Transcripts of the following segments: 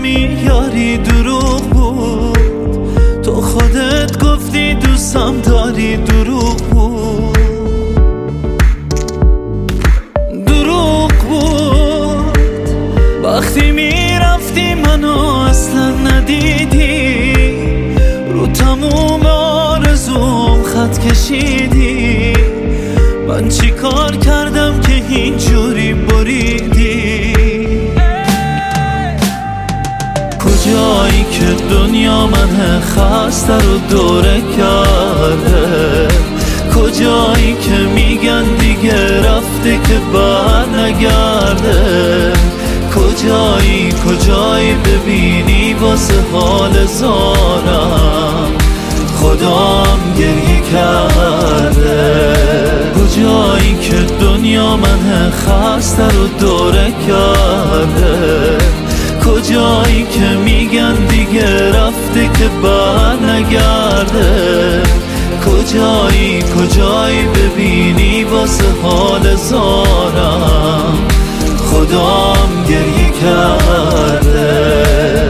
نمیاری دروغ بود. تو خودت گفتی دوستم داری، دروغ بود. دروغ بود وقتی میرفتی منو اصلا ندیدی، رو تموم آرزوم خط کشیدی. من چی کار کردم که اینجوری بریدی؟ کجایی که دنیا من خسته رو دوره کرده؟ کجایی که میگن دیگه رفته که بر نگرده؟ کجایی ببینی واسه حال زارم خدام گریه کرده؟ کجایی که دنیا من خسته رو دوره کرده؟ کجایی که میگن دیگه رفته که بر نگرده؟ کجایی ببینی واسه حال زارم خدام گریه کرده؟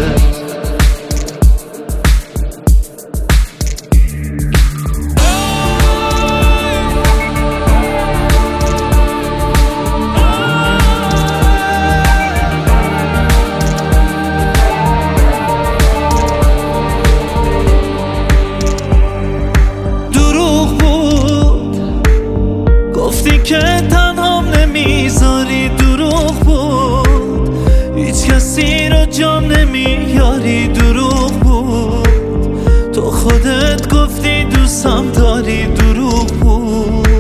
گفتی که تنهام نمیذاری، دروغ بود. هیچ کسی رو جام نمیاری، دروغ بود. تو خودت گفتی دوستم داری، دروغ بود.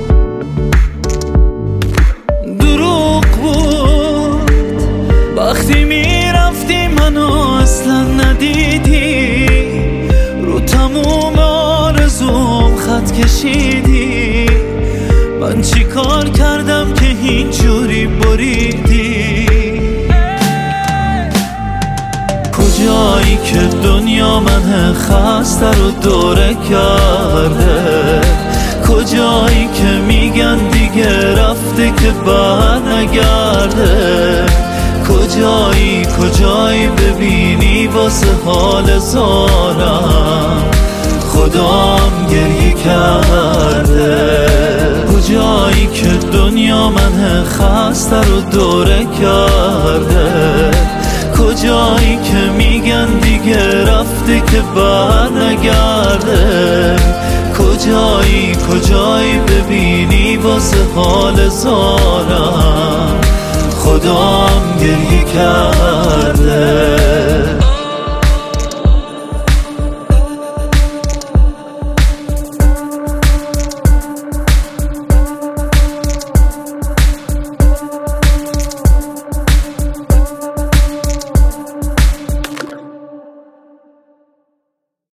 دروغ بود وقتی میرفتی منو اصلا ندیدی، رو تموم آرزوم خط کشیدی. من چی کار کردم که اینجوری بریدی؟ کجایی که دنیا من خسته رو دوره کرده؟ کجایی که میگن دیگه رفته که بر نگرده؟ کجایی ببینی واسه حال زارم خدام گریه کرده؟ کجایی که دنیا من خسته رو دوره کرده؟ کجایی که میگن دیگه رفته که بر نگرده؟ کجایی ببینی واسه حال زارم خدام گریه کرده؟